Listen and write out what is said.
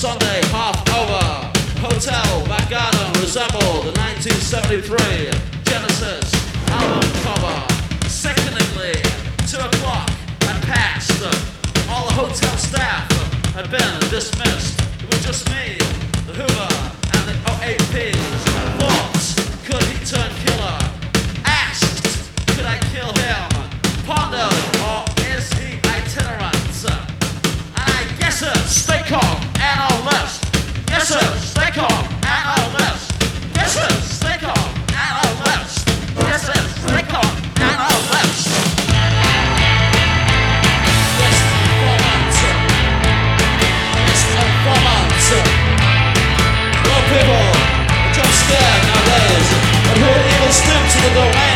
Sunday, half over. Hotel back garden resembled the 1973 Genesis album cover. Sickeningly, 2 o'clock had passed. All the hotel staff had been dismissed. It was just me, the Hoover, and the OAPs. Thoughts, could he turn killer? Asked, could I kill him? Pondered, or is he itinerant? And I guess it, stay calm, analyst. Yes sir, stay calm, analyst. Yes sir, stay calm, analyst. Yes sir, stay calm, analyst. Yes, informant. Yes, informant. Well people, are just scared nowadays. But who even stoop to the domain